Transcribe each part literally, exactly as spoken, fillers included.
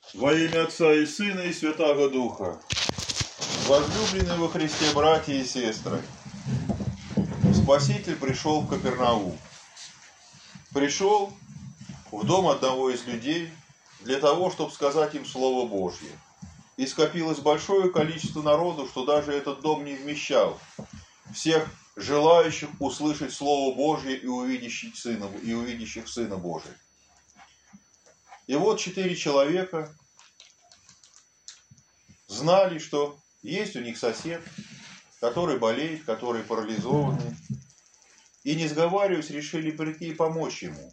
Во имя Отца и Сына и Святаго Духа. Возлюбленные во Христе братья и сестры, Спаситель пришел в Капернаум. Пришел в дом одного из людей для того, чтобы сказать им Слово Божье. И скопилось большое количество народу, что даже этот дом не вмещал всех желающих услышать Слово Божье и увидящих Сына, и увидящих Сына Божия. И вот четыре человека знали, что есть у них сосед, который болеет, который парализованный. И, не сговариваясь, решили прийти и помочь ему.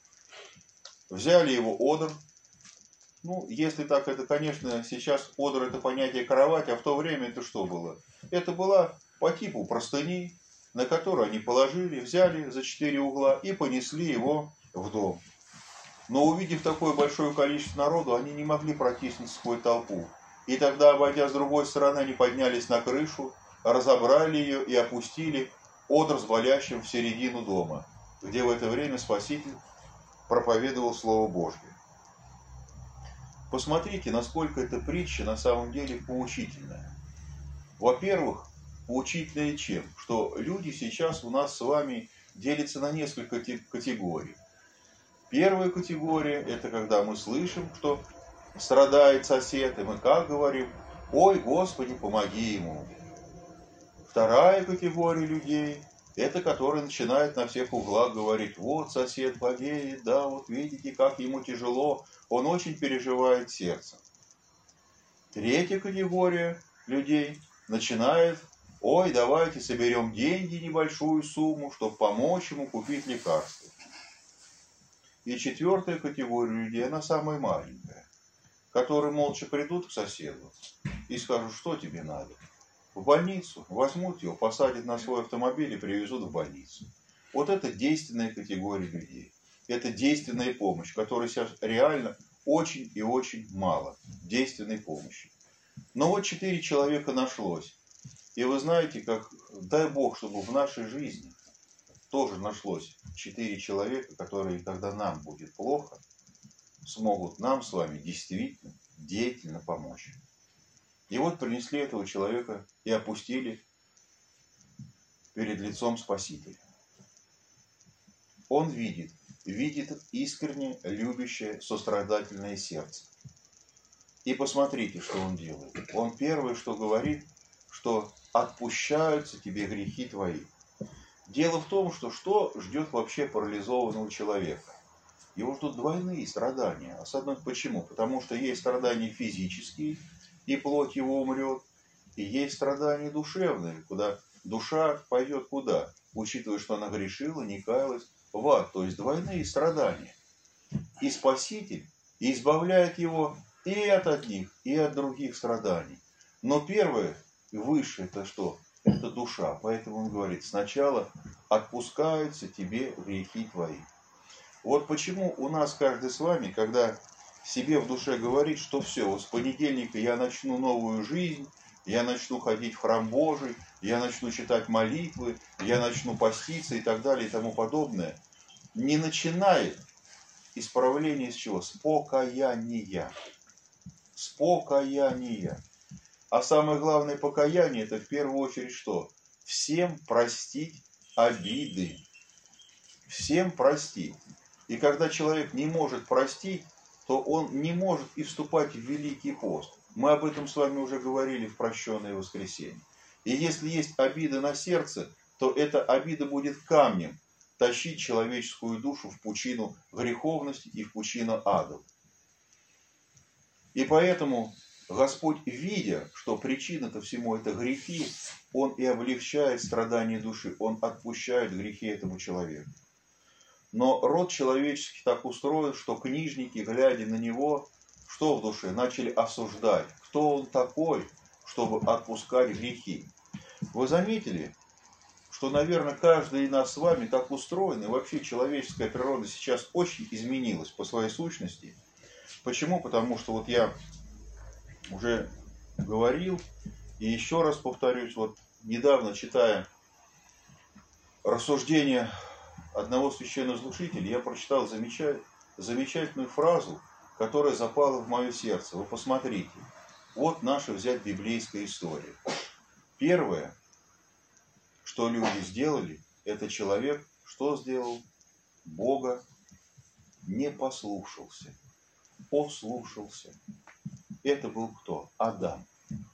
Взяли его одр. Ну, если так, это, конечно, сейчас одр это понятие кровать, а в то время это что было? Это была по типу простыни, на которую они положили, взяли за четыре угла и понесли его в дом. Но увидев такое большое количество народу, они не могли протиснуться сквозь толпу. И тогда, обойдя с другой стороны, они поднялись на крышу, разобрали ее и опустили одр с болящим в середину дома, где в это время Спаситель проповедовал Слово Божье. Посмотрите, насколько эта притча на самом деле поучительная. Во-первых, поучительная чем? Что люди сейчас у нас с вами делятся на несколько категорий. Первая категория – это когда мы слышим, что страдает сосед, и мы как говорим: «Ой, Господи, помоги ему». Вторая категория людей – это которые начинают на всех углах говорить: «Вот сосед болеет, да, вот видите, как ему тяжело, он очень переживает сердцем». Третья категория людей начинает: «Ой, давайте соберем деньги, небольшую сумму, чтобы помочь ему купить лекарства». И четвертая категория людей, она самая маленькая, которые молча придут к соседу и скажут: «Что тебе надо?» В больницу, возьмут его, посадят на свой автомобиль и привезут в больницу. Вот это действенная категория людей. Это действенная помощь, которой сейчас реально очень и очень мало действенной помощи. Но вот четыре человека нашлось. И вы знаете, как, дай Бог, чтобы в нашей жизни тоже нашлось четыре человека, которые, когда нам будет плохо, смогут нам с вами действительно, деятельно помочь. И вот принесли этого человека и опустили перед лицом Спасителя. Он видит, видит искренне любящее, сострадательное сердце. И посмотрите, что он делает. Он первое, что говорит, что отпущаются тебе грехи твои. Дело в том, что что ждет вообще парализованного человека? Его ждут двойные страдания. А с одной, почему? Потому что есть страдания физические, и плоть его умрет, и есть страдания душевные, куда душа пойдет куда? Учитывая, что она грешила, не каялась, в ад. То есть двойные страдания. И Спаситель избавляет его и от одних, и от других страданий. Но первое, выше, это что? Это душа. Поэтому он говорит: сначала отпускаются тебе грехи твои. Вот почему у нас каждый с вами, когда себе в душе говорит, что все, вот с понедельника я начну новую жизнь, я начну ходить в храм Божий, я начну читать молитвы, я начну поститься и так далее и тому подобное, не начинает исправление с чего? С покаяния. С покаяния. А самое главное покаяние — это в первую очередь что? Всем простить обиды. Всем простить. И когда человек не может простить, то он не может и вступать в Великий пост. Мы об этом с вами уже говорили в прощенное воскресенье. И если есть обида на сердце, то эта обида будет камнем тащить человеческую душу в пучину греховности и в пучину ада. И поэтому Господь, видя, что причина-то всему это грехи, Он и облегчает страдания души, Он отпущает грехи этому человеку. Но род человеческий так устроен, что книжники, глядя на него, что в душе? Начали осуждать. Кто он такой, чтобы отпускать грехи? Вы заметили, что, наверное, каждый из нас с вами так устроен, и вообще человеческая природа сейчас очень изменилась по своей сущности. Почему? Потому что вот я уже говорил, и еще раз повторюсь, вот недавно, читая рассуждения одного священнослужителя, я прочитал замечательную фразу, которая запала в мое сердце. Вы посмотрите. Вот наша взять библейская история. Первое, что люди сделали, это человек, что сделал? Бога не послушался, послушался. Это был кто? Адам.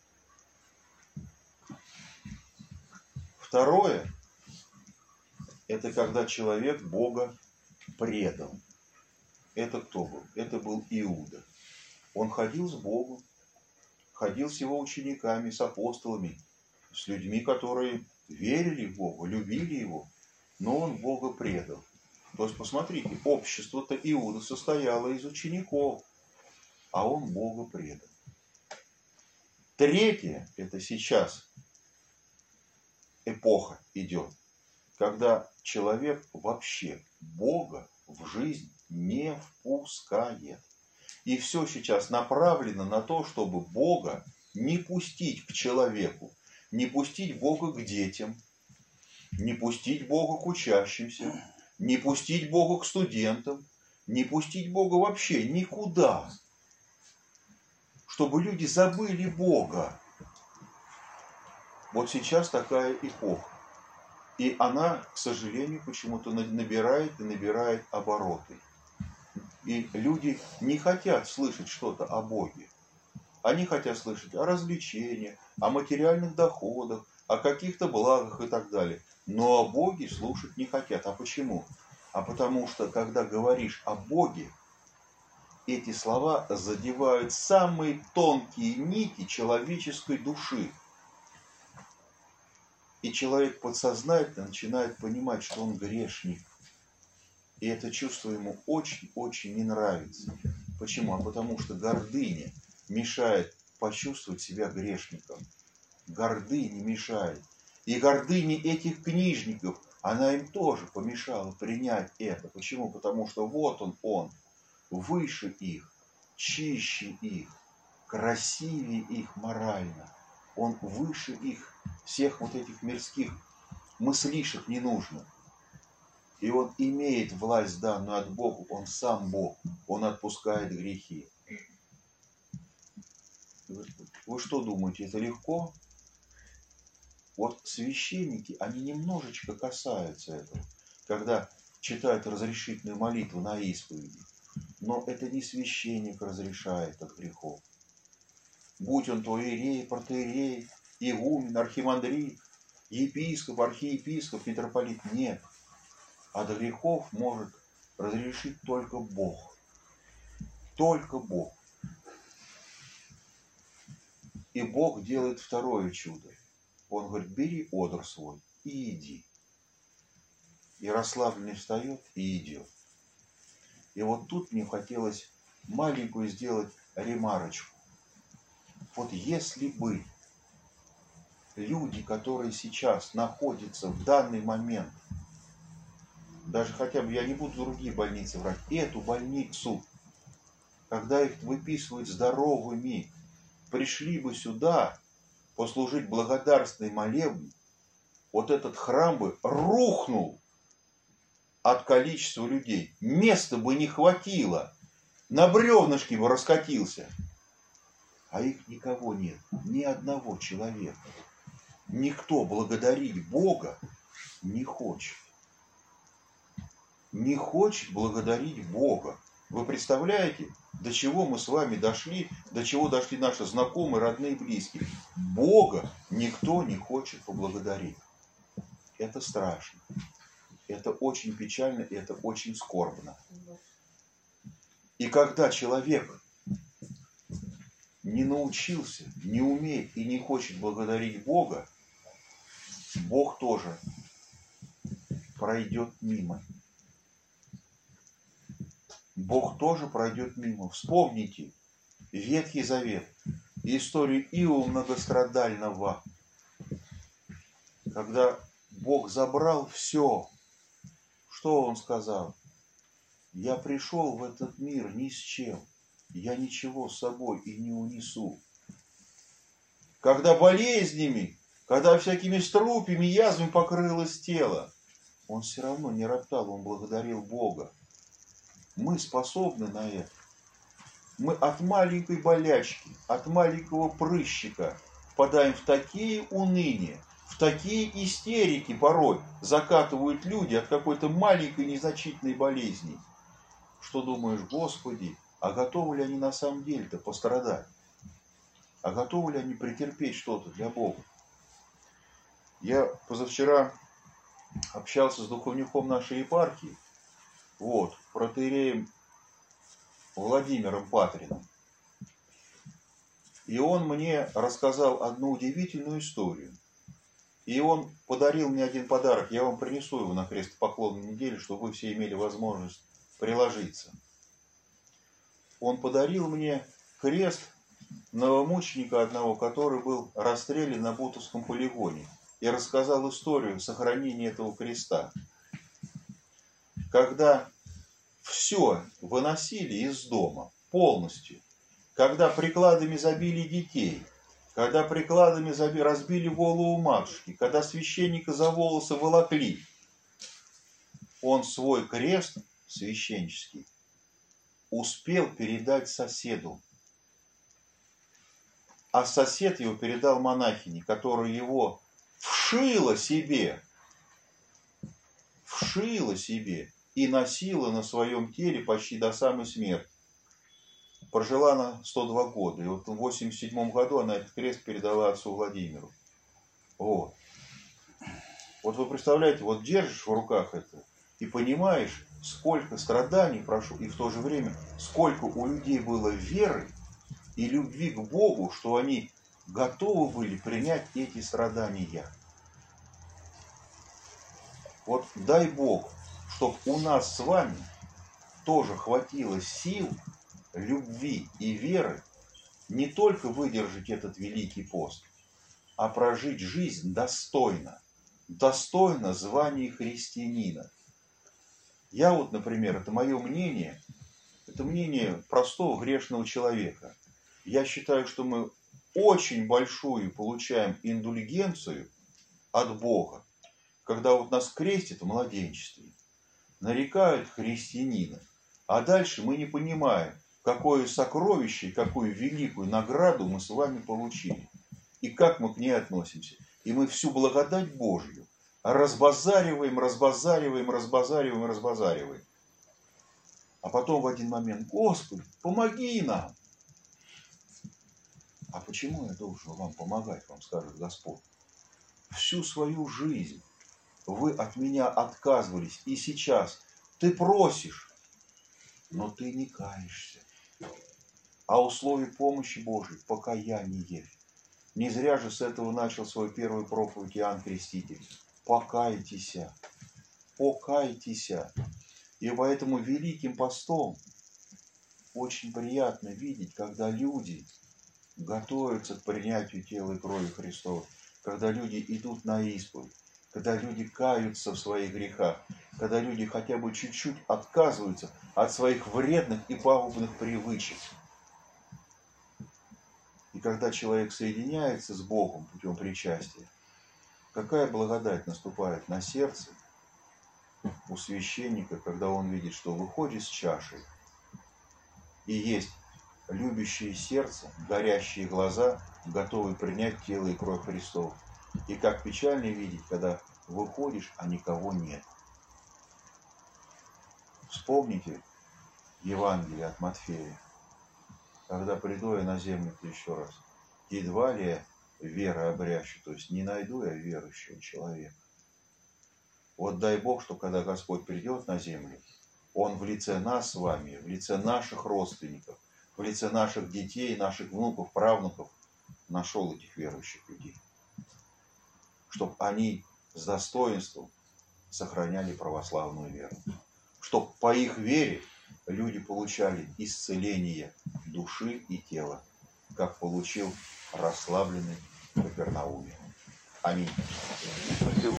Второе, это когда человек Бога предал. Это кто был? Это был Иуда. Он ходил с Богом, ходил с его учениками, с апостолами, с людьми, которые верили в Бога, любили его, но он Бога предал. То есть, посмотрите, общество-то Иуда состояло из учеников, а он Бога предал. Третье, это сейчас эпоха идет, когда человек вообще Бога в жизнь не впускает. И все сейчас направлено на то, чтобы Бога не пустить к человеку, не пустить Бога к детям, не пустить Бога к учащимся, не пустить Бога к студентам, не пустить Бога вообще никуда, чтобы люди забыли Бога. Вот сейчас такая эпоха. И она, к сожалению, почему-то набирает и набирает обороты. И люди не хотят слышать что-то о Боге. Они хотят слышать о развлечениях, о материальных доходах, о каких-то благах и так далее. Но о Боге слушать не хотят. А почему? А потому что, когда говоришь о Боге, эти слова задевают самые тонкие нити человеческой души. И человек подсознательно начинает понимать, что он грешник. И это чувство ему очень-очень не нравится. Почему? А потому что гордыня мешает почувствовать себя грешником. Гордыня мешает. И гордыня этих книжников, она им тоже помешала принять это. Почему? Потому что вот он, он, выше их, чище их, красивее их морально. Он выше их, всех вот этих мирских мыслишек ненужных. И он имеет власть, данную от Бога, он сам Бог, он отпускает грехи. Вы что думаете, это легко? Вот священники, они немножечко касаются этого, когда читают разрешительную молитву на исповеди. Но это не священник разрешает от грехов. Будь он то иерей, протоиерей, игумен, архимандрит, епископ, архиепископ, митрополит, нет. От грехов может разрешить только Бог. Только Бог. И Бог делает второе чудо. Он говорит, бери одр свой и иди. И расслабленный встает и идет. И вот тут мне хотелось маленькую сделать ремарочку. Вот если бы люди, которые сейчас находятся в данный момент, даже хотя бы, я не буду другие больницы брать, эту больницу, когда их выписывают здоровыми, пришли бы сюда послужить благодарственный молебн, вот этот храм бы рухнул от количества людей. Места бы не хватило, на бревнышке бы раскатился. А их никого нет, ни одного человека. Никто благодарить Бога не хочет. Не хочет благодарить Бога. Вы представляете, до чего мы с вами дошли, до чего дошли наши знакомые, родные, близкие? Бога никто не хочет поблагодарить. Это страшно. Это очень печально, и это очень скорбно. И когда человек не научился, не умеет и не хочет благодарить Бога, Бог тоже пройдет мимо. Бог тоже пройдет мимо. Вспомните Ветхий Завет, историю Иова многострадального, когда Бог забрал все. Что он сказал? Я пришел в этот мир ни с чем. Я ничего с собой и не унесу. Когда болезнями, когда всякими струпьями, язвами покрылось тело, он все равно не роптал, он благодарил Бога. Мы способны на это. мы от маленькой болячки, от маленького прыщика впадаем в такие уныния, в такие истерики порой закатывают люди от какой-то маленькой незначительной болезни, что думаешь, Господи, а готовы ли они на самом деле-то пострадать? А готовы ли они претерпеть что-то для Бога? Я позавчера общался с духовником нашей епархии, вот, протоиереем Владимиром Патриным. И он мне рассказал одну удивительную историю. И он подарил мне один подарок. Я вам принесу его на крестопоклонную неделю, чтобы вы все имели возможность приложиться. Он подарил мне крест новомученика одного, который был расстрелян на Бутовском полигоне. И рассказал историю сохранения этого креста. Когда все выносили из дома полностью, когда прикладами забили детей, когда прикладами заби, разбили голову матушки, когда священника за волосы волокли, он свой крест священнический успел передать соседу. А сосед его передал монахине, которая его вшила себе, вшила себе и носила на своем теле почти до самой смерти. Прожила она сто два года. И вот в восемьдесят седьмом году она этот крест передала отцу Владимиру. Вот. Вот вы представляете, вот держишь в руках это и понимаешь, сколько страданий прошло, и в то же время, сколько у людей было веры и любви к Богу, что они готовы были принять эти страдания. Вот дай Бог, чтобы у нас с вами тоже хватило сил, любви и веры не только выдержать этот великий пост, а прожить жизнь достойно, достойно звания христианина. Я вот, например, это мое мнение, это мнение простого грешного человека. Я считаю, что мы очень большую получаем индульгенцию от Бога, когда вот нас крестят в младенчестве, нарекают христианина, а дальше мы не понимаем, какое сокровище и какую великую награду мы с вами получили, и как мы к ней относимся. И мы всю благодать Божью разбазариваем, разбазариваем, разбазариваем, разбазариваем. А потом в один момент: Господи, помоги нам. А почему я должен вам помогать, вам скажет Господь? Всю свою жизнь вы от меня отказывались, и сейчас ты просишь, но ты не каешься. А условие помощи Божьей – покаяние. Не зря же с этого начал свою первую проповедь Иоанн Креститель. Покайтесь, покайтесь. И поэтому великим постом очень приятно видеть, когда люди готовятся к принятию тела и крови Христова, когда люди идут на исповедь, когда люди каются в своих грехах, когда люди хотя бы чуть-чуть отказываются от своих вредных и пагубных привычек. И когда человек соединяется с Богом путем причастия, какая благодать наступает на сердце у священника, когда он видит, что выходит с чашей, и есть любящее сердце, горящие глаза, готовые принять тело и кровь Христова. И как печально видеть, когда выходишь, а никого нет. Вспомните Евангелие от Матфея. Когда приду я на землю-то еще раз, едва ли я веры обрящу, то есть не найду я верующего человека. Вот дай Бог, что когда Господь придет на землю, Он в лице нас с вами, в лице наших родственников, в лице наших детей, наших внуков, правнуков нашел этих верующих людей. Чтобы они с достоинством сохраняли православную веру. Чтобы по их вере люди получали исцеление души и тела, как получил расслабленный в Капернауме. Аминь.